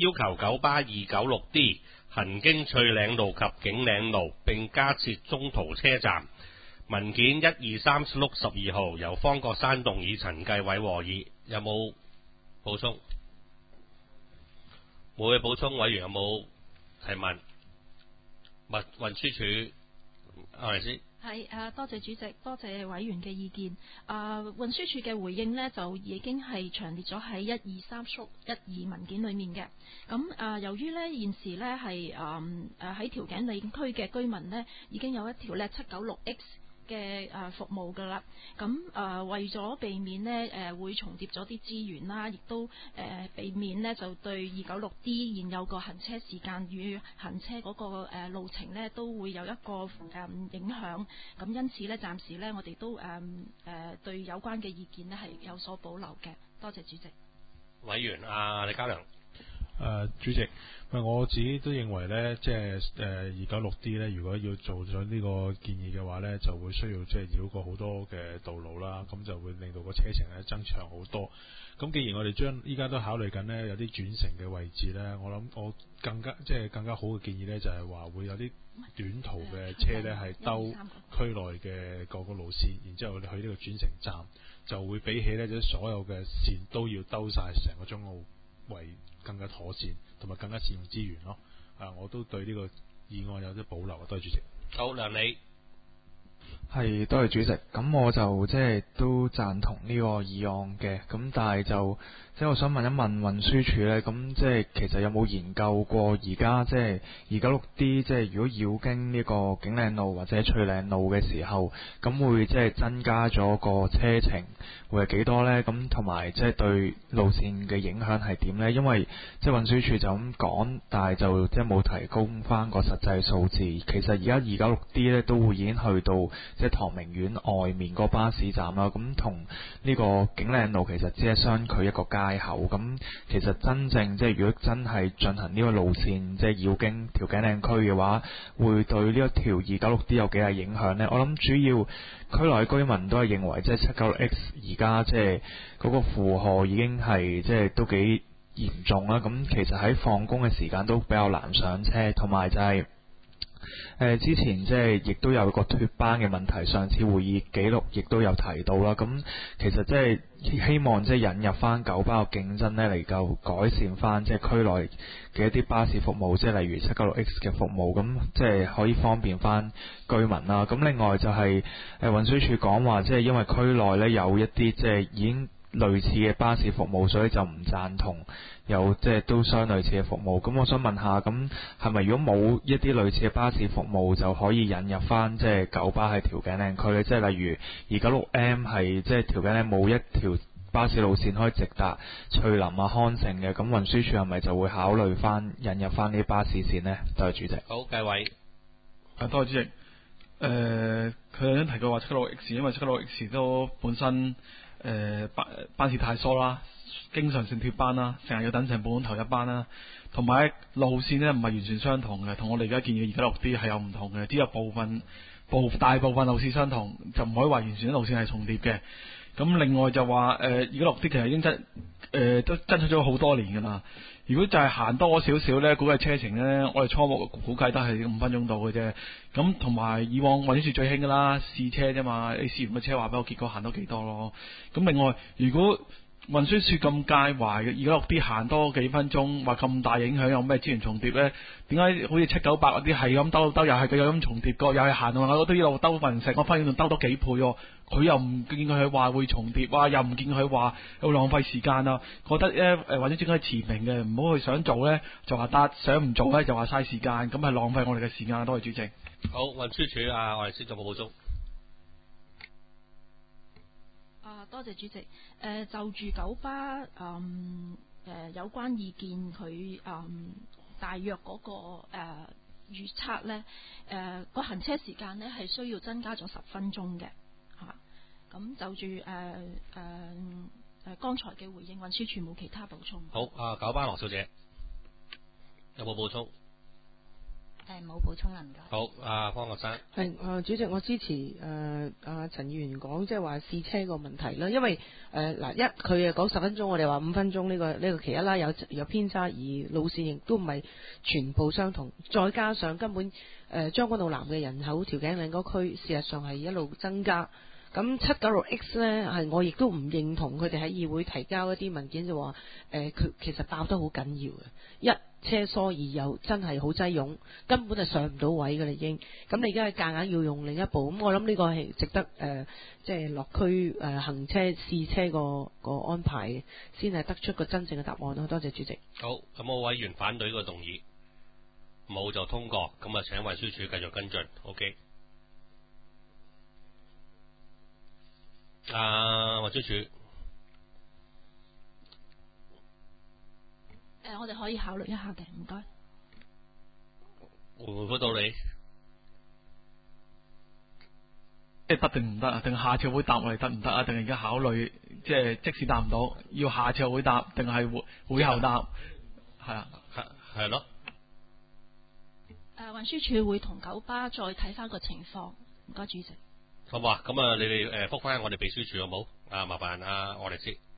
要求九巴296D 行經翠嶺路及景嶺路，並加設中途車站。文件123/12號由方國珊動議，陳繼偉和議。有冇補充？冇嘢補充。委員有冇提問？運輸署愛麗絲。 係多謝主席，多謝委員嘅意見。運輸署嘅回應呢，就已經係詳列咗喺123/12文件裡面嘅。咁由於呢現時呢係喺調景嶺區嘅居民呢，已經有一條呢 796X 嘅服務㗎啦。咁為咗避免呢會重疊咗啲資源啦，亦都避免呢就對296D 現有個行車時間與行車嗰個路程呢都會有一個影響。咁因此呢，暫時呢我哋都對有關嘅意見呢係有所保留嘅。多謝主席。 委員李家良。 主席，我自己都認為呢，即係296D 呢，如果要做咗呢個建議嘅話呢，就會需要即係繞過好多嘅道路啦，咁就會令到個車程呢增長好多。咁既然我哋依家都考慮緊呢，有啲轉乘嘅位置呢，我諗我更加好嘅建議呢，就係話會有啲短途嘅車呢係兜區內嘅各個路線，然之後去呢個轉乘站，就會比起呢，即係所有嘅線都要兜晒成個中澳為更加妥善，同埋更加善用資源咯。我都對呢個議案有啲保留。多謝主席。 好，梁理。 係，多謝主席。咁我就即係都贊同呢個議案嘅。咁但係就即係我想問一問運輸署呢，咁即係其實有冇研究過而家即係296D，即係如果繞經呢個景嶺路或者翠嶺路嘅時候，咁會即係增加咗個車程會係幾多呢？咁同埋即係對路線嘅影響係點呢？因為即係運輸署就咁講，但係就即係冇提供翻個實際數字。其實而家296D 呢都會已經去到即係唐明苑外面個巴士站啦。咁同呢個景嶺路其實只係相距一個街口。咁其實真正即係如果真係進行呢個路線，即係繞經調景嶺區嘅話，會對呢一條296D 有幾大影響呢？我諗主要區內居民都係認為，即係796X 而家即係嗰個負荷已經係即係都幾嚴重啦。咁其實喺放工嘅時間都比較難上車，同埋就係之前即係亦都有個脫班嘅問題，上次會議記錄亦都有提到啦。咁其實即係希望即係引入翻九巴嘅競爭呢，嚟夠改善翻即係區內嘅一啲巴士服務，即係例如796X 嘅服務，咁即係可以方便翻居民啦。咁另外就係運輸署講話，即係因為區內呢有一啲即係已經類似嘅巴士服務，所以就唔贊同有即係都相類似嘅服務。咁我想問下，咁係咪如果冇一啲類似嘅巴士服務，就可以引入翻即係九巴喺調景嶺區呢？即係例如296M係即係調景嶺冇一條巴士路線可以直達翠林康城嘅，咁運輸署係咪就會考慮翻引入翻呢啲巴士線呢？多謝主席。 好，繼位。 多謝主席。佢頭先提過話796X，因為796X都本身班次太疏啦，經常性脫班啦，成日要等成半鐘頭一班啦，同埋路線呢唔係完全相同嘅，同我哋而家建議296D係有唔同嘅，只有大部分路線相同，就唔可以話完全啲路線係重疊嘅。咁另外就話296D其實已經都爭取咗好多年㗎啦。如果就係行多少少呢，估計車程呢，我哋初步估計都係5分鐘到嘅啫。咁同埋以往運輸署最興㗎啦，試車啫嘛，你試完個車話俾我結果行多幾多咯。咁另外，如果運輸署咁介懷嘅296D行多幾分鐘，話咁大影響，有咩資源重疊呢？點解好似798嗰啲係咁兜又係佢有咁重疊過，又係行我都一路兜勻成個分仲兜多幾倍喎？佢又唔見佢話會重疊啊，又唔見佢話有浪費時間啊。覺得運輸署應該持平嘅，唔好去想做呢就話得，想唔做呢就話嘥時間，咁係浪費我哋嘅時間。多謝主席。 好，運輸署我哋先做個補充。 多謝主席。就住九巴有關意見，佢大約嗰個預測呢，個行車時間呢係需要增加咗10分鐘嘅嚇。咁就住剛才嘅回應，運輸署冇其他補充。 好，九巴羅小姐有冇補充？ 冇補充啦，唔該。 好，阿方學生。 係主席，我支持陳議員講，即係話試車個問題啦。因為嗱佢講10分鐘，我哋話5分鐘呢個其一啦，有偏差，而路線亦都唔係全部相同，再加上根本將軍澳南嘅人口調景嶺嗰區，事實上係一路增加。咁796X 呢，係我亦都唔認同佢哋喺議會提交一啲文件就話佢其實爆得好緊要嘅，一車疏二又真係好擠擁，根本就上唔到位嘅啦已經。咁你而家係夾硬要用另一部，咁我諗呢個係值得即係落區行車試車個安排嘅，先係得出個真正嘅答案咯。多謝主席。 好，咁我委員反對呢個動議，冇就通過。咁啊，請運輸署繼續跟進。OK。運輸署。 我哋可以考慮一下嘅，唔該。 回唔回到你？ 即係得定唔得啊？定下次會答我哋得唔得啊？定係而家考慮即時答唔到，要下次會答，定係會後答？係啊， 係咯。 運輸署會同九巴再睇翻個情況，唔該主席。 好嘛，咁啊，你哋覆翻我哋秘書處好冇？麻煩我哋先。